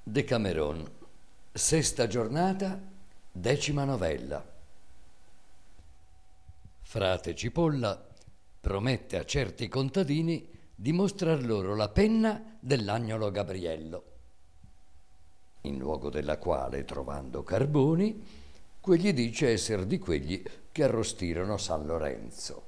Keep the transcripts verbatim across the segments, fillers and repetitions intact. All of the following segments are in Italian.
Decameron, sesta giornata, decima novella. Frate Cipolla promette a certi contadini di mostrar loro la penna dell'agnolo Gabriello, in luogo della quale, trovando carboni, quegli dice esser di quelli che arrostirono San Lorenzo.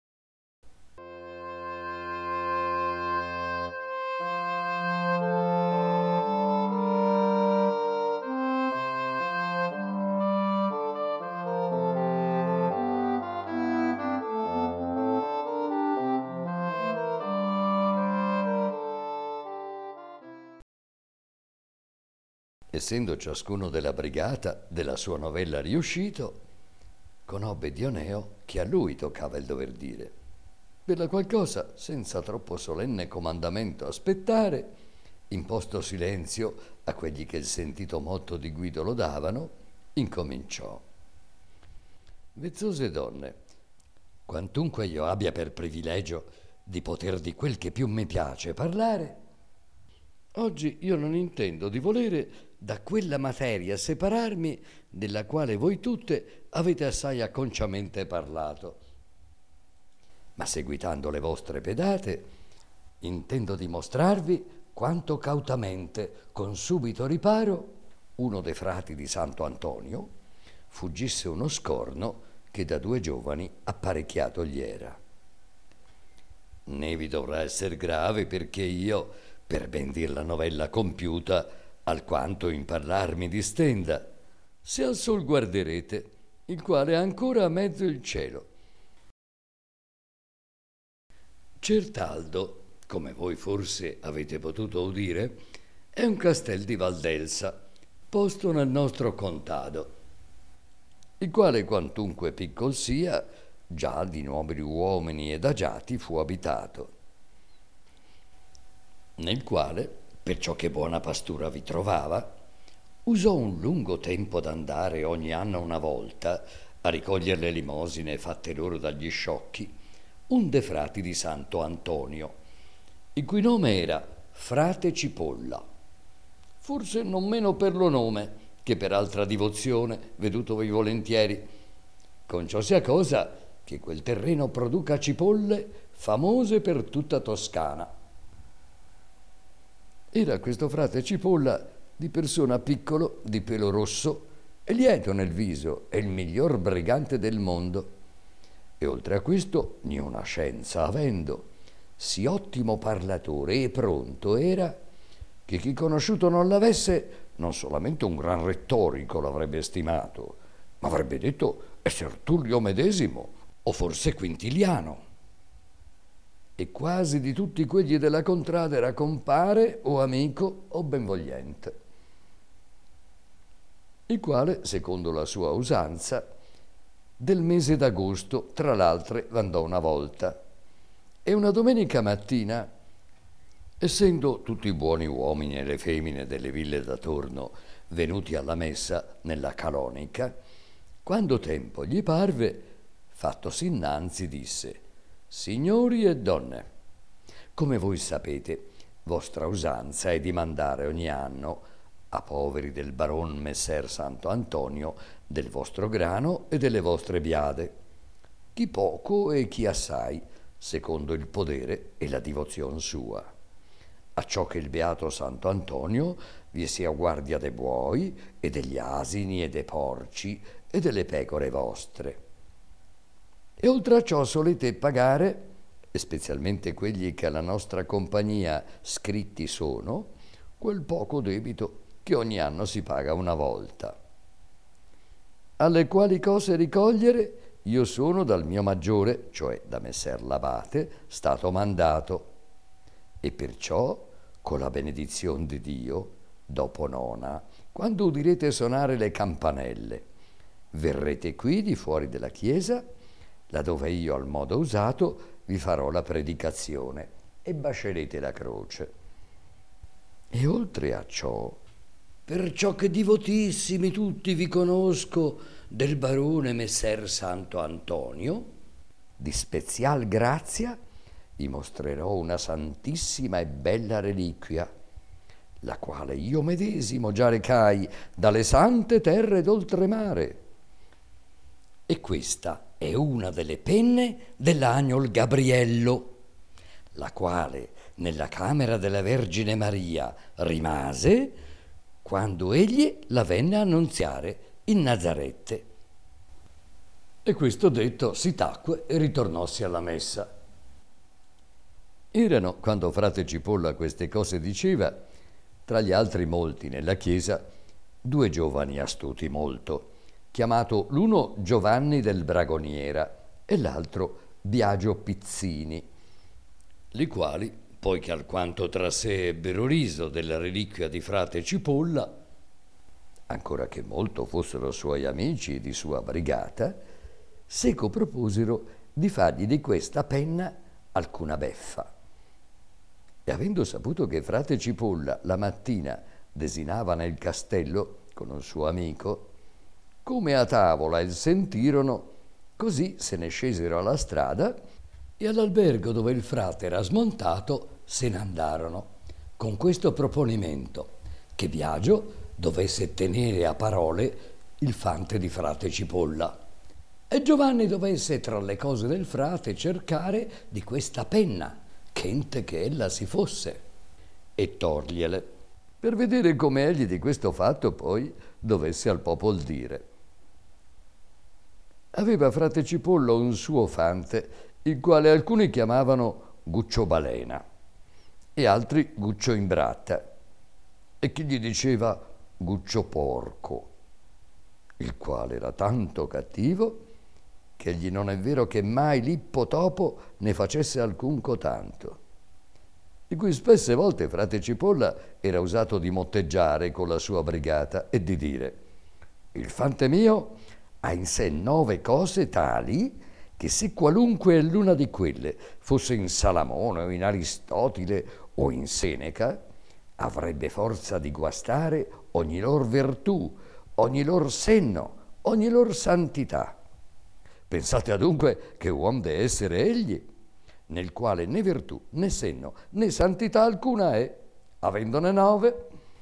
Essendo ciascuno della brigata della sua novella riuscito, conobbe Dioneo che a lui toccava il dover dire, per la qual cosa, senza troppo solenne comandamento aspettare, imposto silenzio a quelli che il sentito motto di Guido lodavano, incominciò. Vezzose donne, quantunque io abbia per privilegio di poter di quel che più mi piace parlare, oggi io non intendo di volere da quella materia separarmi della quale voi tutte avete assai acconciamente parlato. Ma seguitando le vostre pedate, intendo dimostrarvi quanto cautamente, con subito riparo, uno dei frati di Santo Antonio fuggisse uno scorno che da due giovani apparecchiato gli era. Ne vi dovrà esser grave perché io, per ben dir la novella compiuta, alquanto in parlar mi distenda, se al sol guarderete, il quale è ancora a mezzo il cielo. Certaldo, come voi forse avete potuto udire, è un castel di Valdelsa, posto nel nostro contado, il quale quantunque piccol sia, già di nobili uomini ed agiati fu abitato, nel quale, perciò che buona pastura vi trovava, usò un lungo tempo d'andare ogni anno una volta a ricogliere le limosine fatte loro dagli sciocchi, un de frati di Santo Antonio, il cui nome era Frate Cipolla, forse non meno per lo nome che per altra divozione, vedutovi volentieri, con ciò sia cosa che quel terreno produca cipolle famose per tutta Toscana. Era questo frate Cipolla di persona piccolo, di pelo rosso e lieto nel viso e il miglior brigante del mondo. E oltre a questo, niuna scienza avendo, sì ottimo parlatore e pronto era, che chi conosciuto non l'avesse, non solamente un gran rettorico l'avrebbe stimato, ma avrebbe detto esser Tullio medesimo, o forse Quintiliano. E quasi di tutti quelli della contrada era compare o amico o benvogliente, il quale, secondo la sua usanza, del mese d'agosto, tra l'altre, andò una volta, e una domenica mattina, essendo tutti i buoni uomini e le femmine delle ville d'attorno venuti alla messa nella calonica, quando tempo gli parve, fattosi innanzi, disse: Signori e donne, come voi sapete, vostra usanza è di mandare ogni anno a poveri del baron Messer Santo Antonio del vostro grano e delle vostre biade, chi poco e chi assai, secondo il podere e la divozione sua, acciò che il beato Santo Antonio vi sia guardia de buoi e degli asini e dei porci e delle pecore vostre. E oltre a ciò solete pagare, e specialmente quelli che alla nostra compagnia scritti sono, quel poco debito che ogni anno si paga una volta. Alle quali cose ricogliere io sono dal mio maggiore, cioè da messer l'abate, stato mandato, e perciò, con la benedizione di Dio, dopo nona, quando udirete sonare le campanelle, verrete qui di fuori della chiesa, laddove io al modo usato vi farò la predicazione e bascerete la croce. E oltre a ciò, perciò che divotissimi tutti vi conosco del barone Messer Santo Antonio, di spezial grazia vi mostrerò una santissima e bella reliquia, la quale io medesimo già recai dalle sante terre d'oltremare. E questa è una delle penne dell'agnol Gabriello, la quale nella camera della Vergine Maria rimase quando egli la venne a annunziare in Nazarette. E questo detto si tacque e ritornossi alla messa. Erano, quando frate Cipolla queste cose diceva, tra gli altri molti nella chiesa, due giovani astuti molto, chiamato l'uno Giovanni del Bragoniera e l'altro Biagio Pizzini, li quali, poiché alquanto tra sé ebbero riso della reliquia di frate Cipolla, ancora che molto fossero suoi amici e di sua brigata, seco proposero di fargli di questa penna alcuna beffa. E avendo saputo che frate Cipolla la mattina desinava nel castello con un suo amico, come a tavola il sentirono, così se ne scesero alla strada e all'albergo dove il frate era smontato se ne andarono, con questo proponimento, che Biagio dovesse tenere a parole il fante di frate Cipolla e Giovanni dovesse tra le cose del frate cercare di questa penna, chente che ella si fosse, e torgliele, per vedere come egli di questo fatto poi dovesse al popol dire. Aveva frate Cipolla un suo fante, il quale alcuni chiamavano Guccio Balena e altri Guccio Imbratta, e chi gli diceva Guccio Porco, il quale era tanto cattivo che egli non è vero che mai Lippo Topo ne facesse alcun cotanto, di cui spesse volte frate Cipolla era usato di motteggiare con la sua brigata e di dire: il fante mio ha in sé nove cose tali che se qualunque l'una di quelle fosse in Salamone o in Aristotile o in Seneca, avrebbe forza di guastare ogni lor virtù, ogni lor senno, ogni lor santità. Pensate adunque che uom deve essere egli, nel quale né virtù, né senno, né santità alcuna è, avendone nove.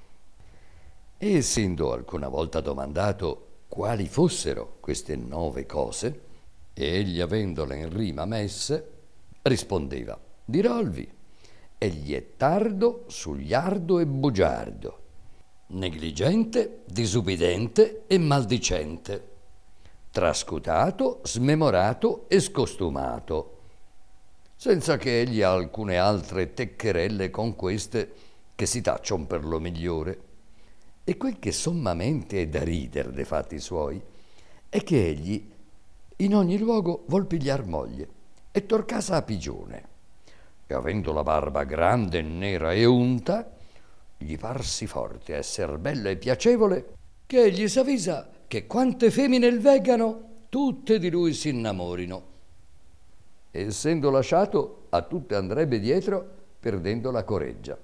E essendo alcuna volta domandato quali fossero queste nove cose, e egli avendole in rima messe, rispondeva: dirolvi, egli è tardo, sugliardo e bugiardo, negligente, disubbidente e maldicente, trascutato, smemorato e scostumato, senza che egli ha alcune altre teccherelle con queste che si taccion per lo migliore. E quel che sommamente è da rider de fatti suoi è che egli in ogni luogo vuol pigliar moglie e tor casa a pigione, e avendo la barba grande, nera e unta, gli parsi forte esser bello e piacevole, che egli s'avvisa che quante femmine il veggano, tutte di lui si innamorino. E essendo lasciato, a tutte andrebbe dietro, perdendo la coreggia.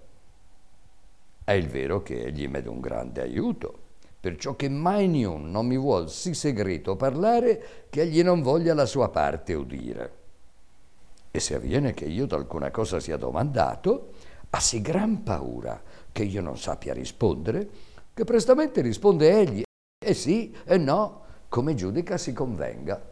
È il vero che egli m'è d'un grande aiuto, perciò che mai niun non mi vuol sì segreto parlare che egli non voglia la sua parte udire. E se avviene che io d'alcuna cosa sia domandato, ha sì gran paura che io non sappia rispondere, che prestamente risponde egli, e sì e no, come giudica si convenga.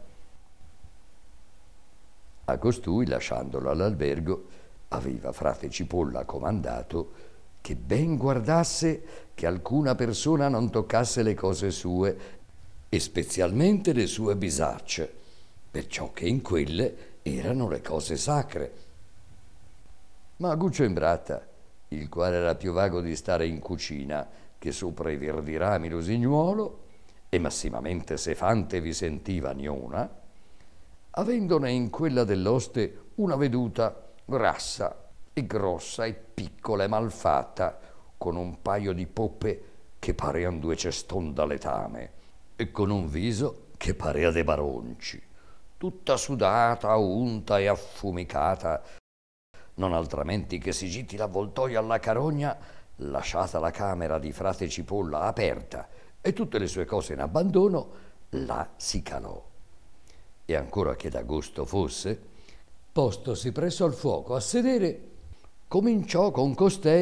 A costui, lasciandolo all'albergo, aveva frate Cipolla comandato che ben guardasse che alcuna persona non toccasse le cose sue, e spezialmente le sue bisacce, perciò che in quelle erano le cose sacre. Ma Guccio Imbratta, il quale era più vago di stare in cucina che sopra i verdi rami l'usignuolo, e massimamente se fante vi sentiva niuna, avendone in quella dell'oste una veduta grassa e grossa e piccola e malfatta, con un paio di poppe che parean due ceston da letame, e con un viso che parea de baronci, tutta sudata, unta e affumicata, non altramenti che si gitti l'avvoltoio alla carogna, lasciata la camera di frate Cipolla aperta e tutte le sue cose in abbandono, là si calò. E ancora che d'agosto fosse, postosi presso al fuoco a sedere, cominciò con costei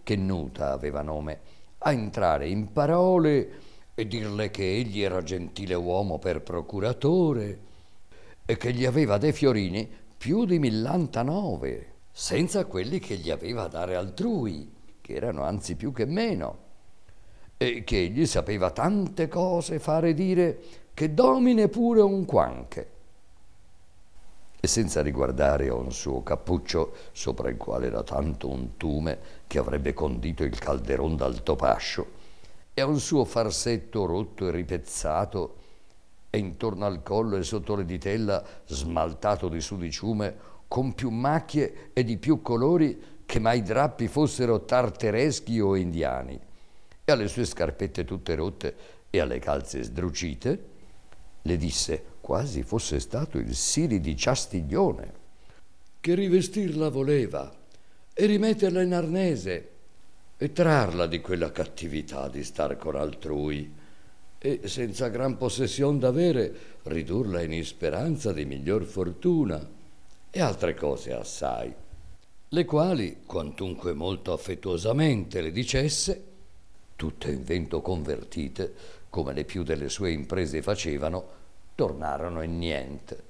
che Nuta aveva nome, a entrare in parole e dirle che egli era gentile uomo per procuratore e che gli aveva dei fiorini più di millantanove, senza quelli che gli aveva a dare altrui, che erano anzi più che meno, e che egli sapeva tante cose fare dire che domine pure un quanche. E senza riguardare a un suo cappuccio, sopra il quale era tanto un tume che avrebbe condito il calderon dal topascio, e a un suo farsetto rotto e ripezzato, e intorno al collo e sotto le ditella smaltato di sudiciume, con più macchie e di più colori che mai drappi fossero tartereschi o indiani, e alle sue scarpette tutte rotte e alle calze sdrucite, le disse, quasi fosse stato il Siri di Ciastiglione, che rivestirla voleva e rimetterla in arnese e trarla di quella cattività di star con altrui e, senza gran possession d'avere, ridurla in isperanza di miglior fortuna e altre cose assai, le quali, quantunque molto affettuosamente le dicesse, tutte in vento convertite, come le più delle sue imprese facevano, tornarono in niente.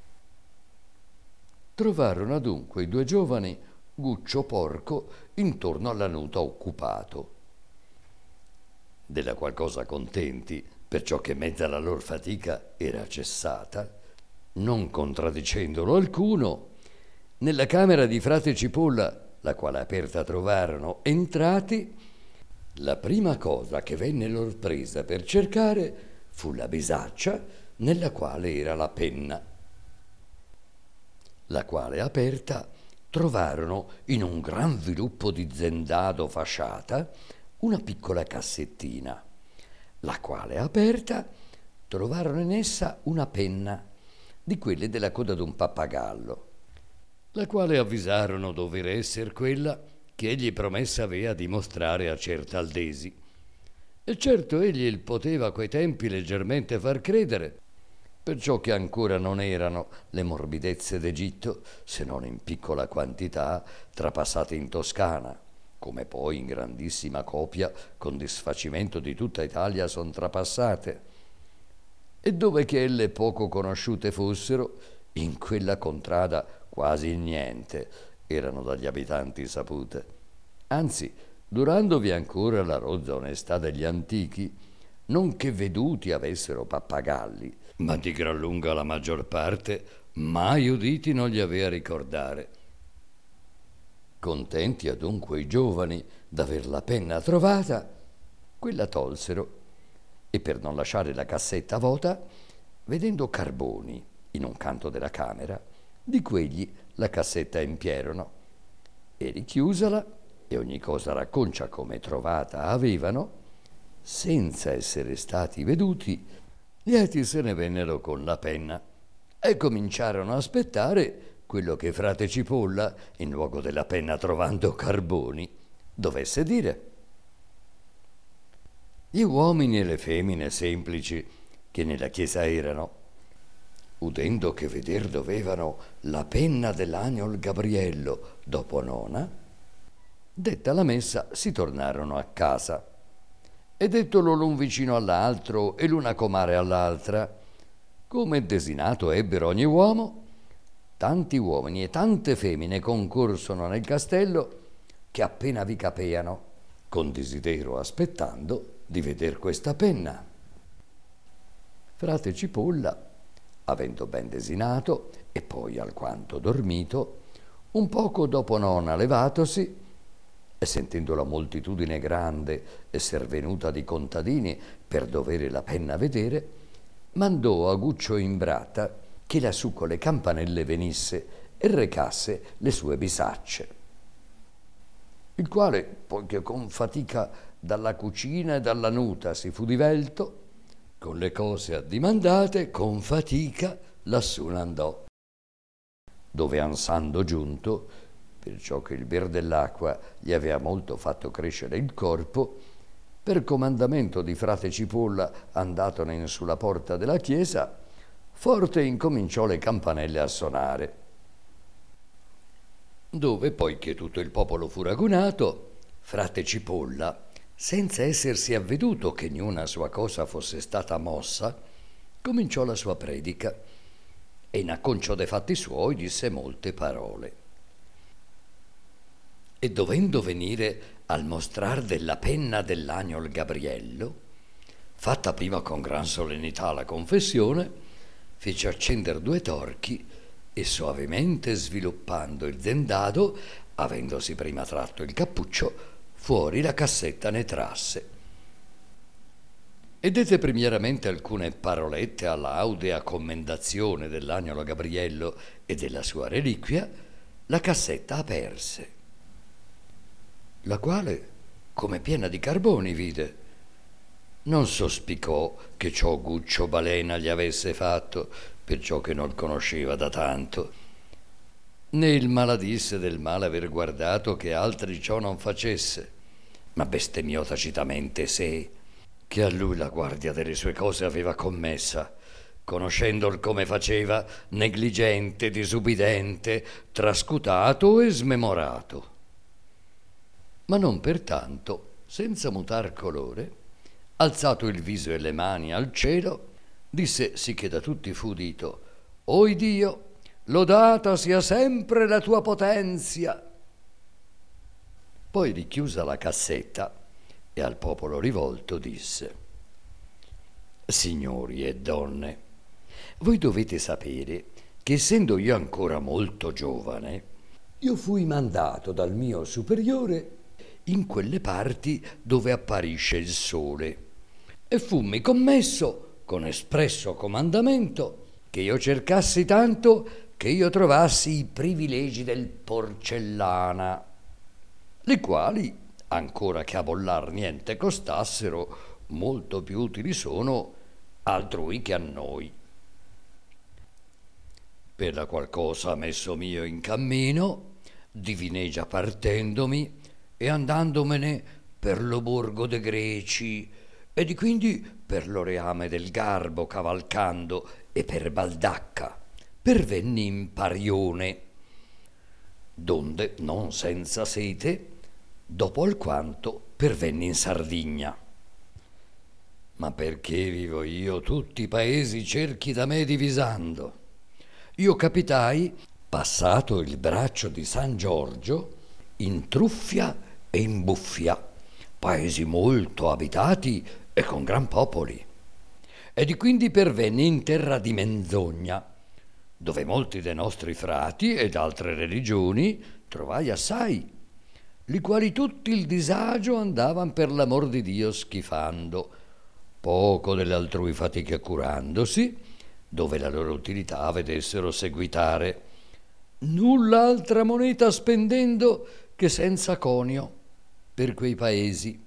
Trovarono adunque i due giovani Guccio Porco intorno alla Nuta occupato, della qual cosa contenti, perciò che mezza la lor fatica era cessata, non contraddicendolo alcuno, nella camera di frate Cipolla, la quale aperta trovarono, entrati, la prima cosa che venne lor presa per cercare fu la bisaccia nella quale era la penna, la quale aperta trovarono in un gran viluppo di zendado fasciata una piccola cassettina, la quale aperta trovarono in essa una penna di quelle della coda d'un pappagallo, la quale avvisarono dover esser quella che egli promessa avea di mostrare a Certaldesi. E certo egli il poteva a quei tempi leggermente far credere, perciò che ancora non erano le morbidezze d'Egitto, se non in piccola quantità, trapassate in Toscana, come poi in grandissima copia, con disfacimento di tutta Italia, son trapassate, e dove che elle poco conosciute fossero, in quella contrada quasi niente erano dagli abitanti sapute. Anzi, durandovi ancora la rozza onestà degli antichi, non che veduti avessero pappagalli, ma di gran lunga la maggior parte mai uditi non li avea ricordare. Contenti adunque i giovani d'aver la penna trovata, quella tolsero, e per non lasciare la cassetta vuota, vedendo carboni in un canto della camera, di quegli la cassetta empierono, e richiusala, e ogni cosa racconcia come trovata avevano, senza essere stati veduti, lieti se ne vennero con la penna e cominciarono a aspettare quello che frate Cipolla, in luogo della penna trovando carboni, dovesse dire. Gli uomini e le femmine semplici che nella chiesa erano, udendo che veder dovevano la penna dell'agnol Gabriello dopo nona, detta la messa si tornarono a casa, e dettolo l'un vicino all'altro e l'una comare all'altra, come desinato ebbero ogni uomo, tanti uomini e tante femmine concorsono nel castello che appena vi capeano, con desiderio aspettando di veder questa penna. Frate Cipolla, avendo ben desinato e poi alquanto dormito, un poco dopo nona levatosi, e sentendo la moltitudine grande esser venuta di contadini per dovere la penna vedere, mandò a Guccio Imbrata che lassù con le campanelle venisse e recasse le sue bisacce. Il quale, poiché con fatica dalla cucina e dalla nuta si fu divelto, con le cose addimandate, con fatica lassù n'andò, dove ansando giunto, perciò che il ber dell'acqua gli aveva molto fatto crescere il corpo, per comandamento di frate Cipolla, andatone in sulla porta della chiesa, forte incominciò le campanelle a sonare. Dove, poi che tutto il popolo fu ragunato, frate Cipolla, senza essersi avveduto che niuna sua cosa fosse stata mossa, cominciò la sua predica e in acconcio dei fatti suoi disse molte parole. E dovendo venire al mostrar della penna dell'agnol Gabriello, fatta prima con gran solennità la confessione, fece accender due torchi e soavemente sviluppando il dendado, avendosi prima tratto il cappuccio, fuori la cassetta ne trasse. E dette primieramente alcune parolette alla audea commendazione dell'agnolo Gabriello e della sua reliquia, la cassetta aperse, la quale, come piena di carboni, vide. Non sospicò che ciò Guccio Balena gli avesse fatto, perciò che non il conosceva da tanto, né il maladisse del male aver guardato che altri ciò non facesse, ma bestemmiò tacitamente sé, che a lui la guardia delle sue cose aveva commessa, conoscendol come faceva, negligente, disubbidente, trascutato e smemorato. Ma non pertanto, senza mutar colore, alzato il viso e le mani al cielo, disse sì che da tutti fu udito: «Oi Dio, lodata sia sempre la tua potenzia!» Poi richiusa la cassetta e al popolo rivolto disse: «Signori e donne, voi dovete sapere che essendo io ancora molto giovane, io fui mandato dal mio superiore in quelle parti dove apparisce il sole, e fummi commesso con espresso comandamento che io cercassi tanto che io trovassi i privilegi del porcellana, li quali, ancora che a bollar niente costassero, molto più utili sono altrui che a noi. Per la qual cosa, messo mio in cammino, divinegia partendomi e andandomene per lo borgo de Greci, e di quindi per lo reame del Garbo cavalcando e per Baldacca pervenni in Parione, donde non senza sete, dopo alquanto pervenni in Sardigna. Ma perché vivo io tutti i paesi cerchi da me divisando? Io capitai, passato il braccio di San Giorgio, in Truffia e in Buffia, paesi molto abitati e con gran popoli, e di quindi pervenni in terra di Menzogna, dove molti dei nostri frati ed altre religioni trovai assai, li quali tutti il disagio andavan per l'amor di Dio schifando, poco delle altrui fatiche curandosi, dove la loro utilità vedessero seguitare, nulla altra moneta spendendo che senza conio per quei paesi.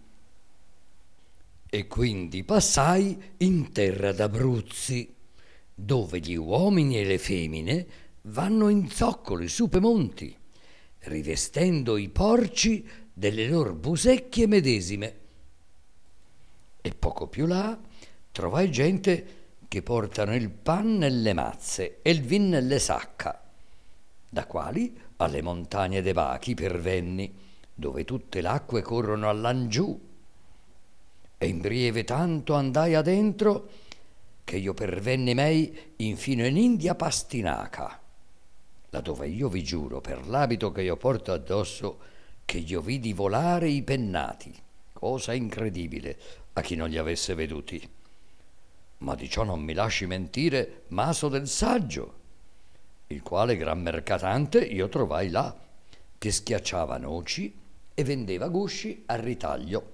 E quindi passai in terra d'Abruzzi, dove gli uomini e le femmine vanno in zoccoli su pe monti, rivestendo i porci delle lor busecchie medesime. E poco più là trovai gente che portano il pan nelle mazze e il vin nelle sacca, da quali alle montagne de Bachi pervenni, dove tutte l'acque corrono all'angiù, e in brieve tanto andai adentro che io pervenni mei infino in India Pastinaca, là dove io vi giuro per l'abito che io porto addosso che io vidi volare i pennati, cosa incredibile a chi non li avesse veduti. Ma di ciò non mi lasci mentire Maso del Saggio, il quale gran mercatante io trovai là, che schiacciava noci e vendeva gusci al ritaglio.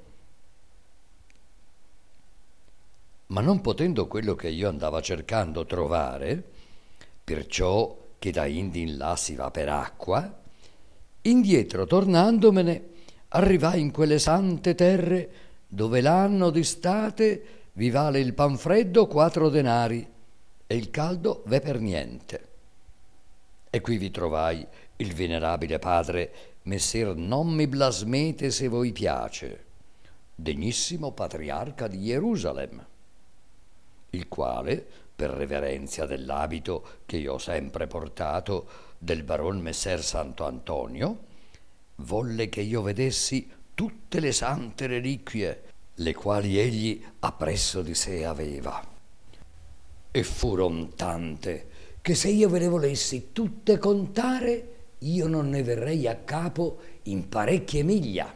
Ma non potendo quello che io andava cercando trovare, perciò che da indi in là si va per acqua, indietro tornandomene arrivai in quelle sante terre dove l'anno d'estate vi vale il pan freddo quattro denari e il caldo ve per niente. E qui vi trovai il venerabile padre Messer non mi blasmete se voi piace, degnissimo patriarca di Gerusalem, il quale, per reverenzia dell'abito che io ho sempre portato del baron Messer Santo Antonio, volle che io vedessi tutte le sante reliquie, le quali egli appresso di sé aveva. E furon tante, che se io ve le volessi tutte contare, io non ne verrei a capo in parecchie miglia.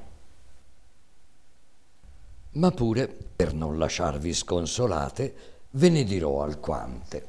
Ma pure, per non lasciarvi sconsolate, ve ne dirò alquante.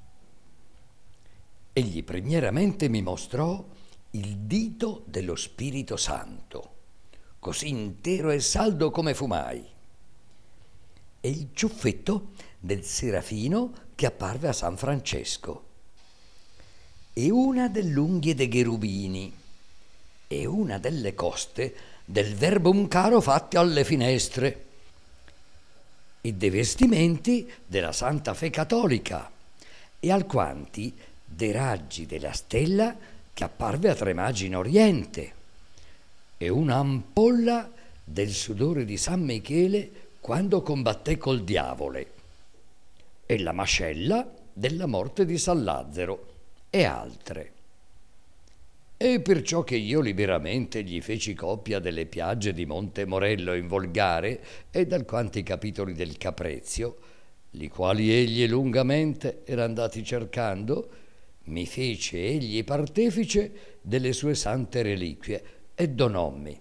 Egli primieramente mi mostrò il dito dello Spirito Santo, così intero e saldo come fu mai, e il ciuffetto del Serafino che apparve a San Francesco, e una dell'unghie dei cherubini, e una delle coste del verbum caro fatti alle finestre, e dei vestimenti della Santa Fe Cattolica, e alquanti dei raggi della stella che apparve a tre magi in Oriente, e una ampolla del sudore di San Michele quando combatté col diavole, e la mascella della morte di San Lazzaro, e altre. E perciò che io liberamente gli feci copia delle piagge di Monte Morello in volgare ed alquanti capitoli del Caprezio, li quali egli lungamente era andati cercando, mi fece egli partefice delle sue sante reliquie e donommi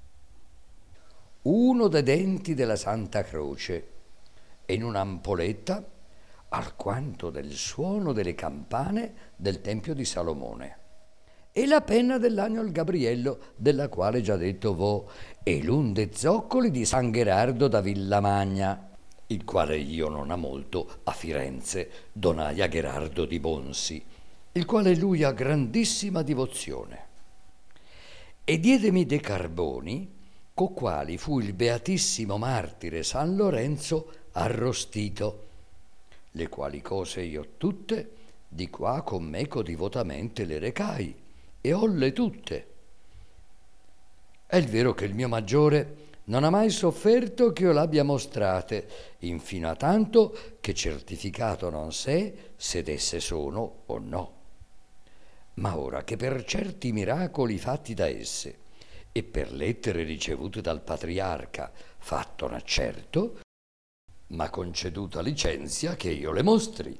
uno dei denti della Santa Croce e in un'ampoletta alquanto del suono delle campane del Tempio di Salomone, e la penna dell'Agnol Gabriello, della quale già detto vo, e l'un de zoccoli di San Gherardo da Villamagna, il quale io non ha molto a Firenze donai a Gherardo di Bonsi, il quale lui ha grandissima divozione. E diedemi de carboni, co quali fu il beatissimo martire San Lorenzo arrostito, le quali cose io tutte di qua con meco divotamente le recai, e holle tutte. È il vero che il mio maggiore non ha mai sofferto che io l'abbia mostrate, infino a tanto che certificato non sé se desse sono o no. Ma ora che per certi miracoli fatti da esse e per lettere ricevute dal patriarca fatto n'accerto, m'ha conceduta licenzia che io le mostri.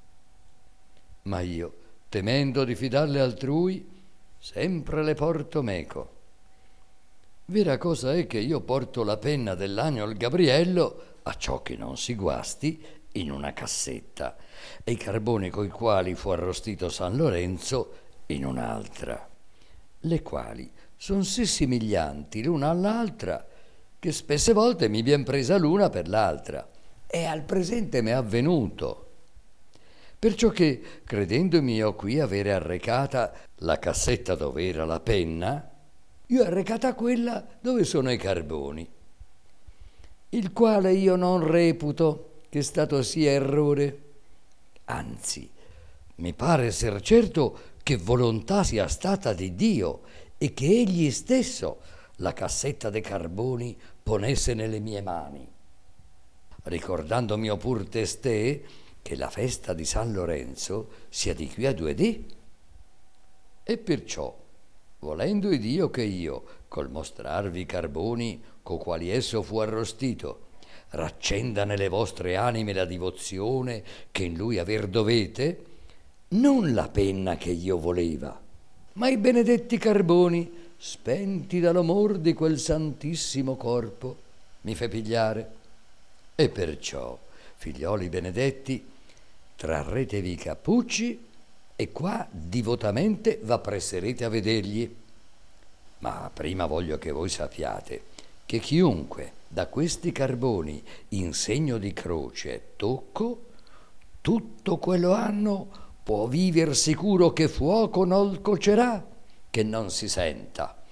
Ma io, temendo di fidarle altrui, sempre le porto meco. Vera cosa è che io porto la penna dell'Agnol Gabriello, a ciò che non si guasti, in una cassetta, e i carboni coi quali fu arrostito San Lorenzo in un'altra, le quali son sì simiglianti l'una all'altra, che spesse volte mi vien presa l'una per l'altra, e al presente m'è avvenuto. Perciò che, credendomi io qui avere arrecata la cassetta dove era la penna, io ho arrecata quella dove sono i carboni, il quale io non reputo che stato sia errore, anzi, mi pare esser certo che volontà sia stata di Dio e che egli stesso la cassetta dei carboni ponesse nelle mie mani, ricordandomi pur testè che la festa di San Lorenzo sia di qui a due dì, e perciò, volendo Dio che io, col mostrarvi i carboni co quali esso fu arrostito, raccenda nelle vostre anime la divozione che in lui aver dovete, non la penna che io voleva, ma i benedetti carboni spenti dall'amor di quel santissimo corpo mi fe pigliare. E perciò, figlioli benedetti, trarretevi i cappucci e qua divotamente v'appresserete a vedergli. Ma prima voglio che voi sappiate che chiunque da questi carboni in segno di croce tocco, tutto quello anno può viver sicuro che fuoco non cocerà, che non si senta.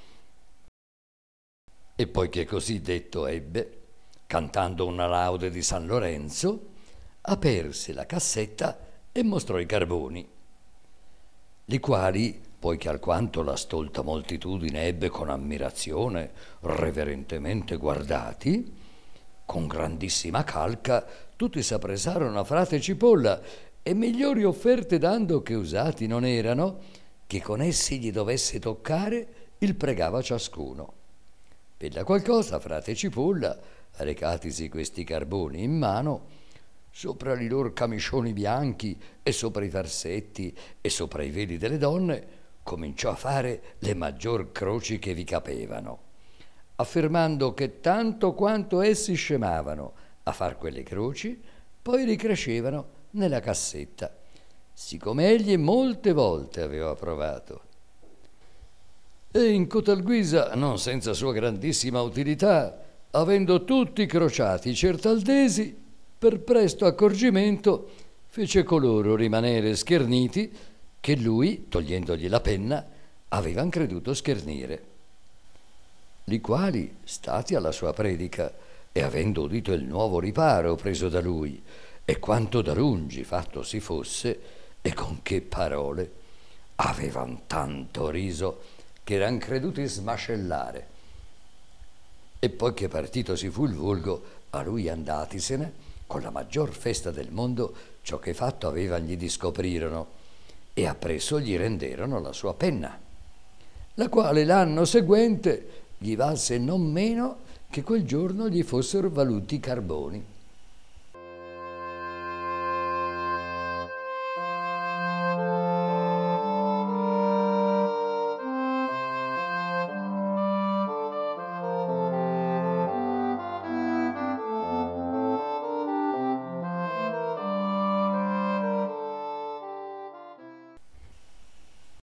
E poiché così detto ebbe, cantando una laude di San Lorenzo, aperse la cassetta e mostrò i carboni, li quali, poiché alquanto la stolta moltitudine ebbe con ammirazione reverentemente guardati, con grandissima calca tutti s'appresarono a frate Cipolla, e migliori offerte dando che usati non erano, che con essi gli dovesse toccare, il pregava ciascuno. Per la qualcosa frate Cipolla, recatisi questi carboni in mano, sopra i loro camicioni bianchi e sopra i farsetti e sopra i veli delle donne, cominciò a fare le maggior croci che vi capevano, affermando che tanto quanto essi scemavano a far quelle croci, poi ricrescevano nella cassetta, siccome egli molte volte aveva provato. E in cotal guisa, non senza sua grandissima utilità, avendo tutti crociati certaldesi, per presto accorgimento fece coloro rimanere scherniti che lui, togliendogli la penna, avevan creduto schernire. Li quali, stati alla sua predica, e avendo udito il nuovo riparo preso da lui, e quanto da lungi fatto si fosse, e con che parole, avevan tanto riso che eran creduti smascellare. E poi che partito si fu il volgo, a lui andatisene, con la maggior festa del mondo, ciò che fatto avevan gli discoprirono, e appresso gli renderono la sua penna, la quale l'anno seguente gli valse non meno che quel giorno gli fossero valuti carboni.